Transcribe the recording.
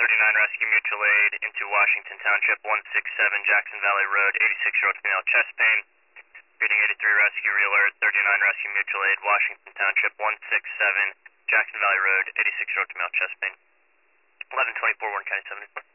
39 Rescue Mutual Aid into Washington Township, 167 Jackson Valley Road, 86-year-old female chest pain. Reading 83 Rescue Realert, 39 Rescue Mutual Aid, Washington Township, 167 Jackson Valley Road, 86-year-old female chest pain. 1124 Warren County 74.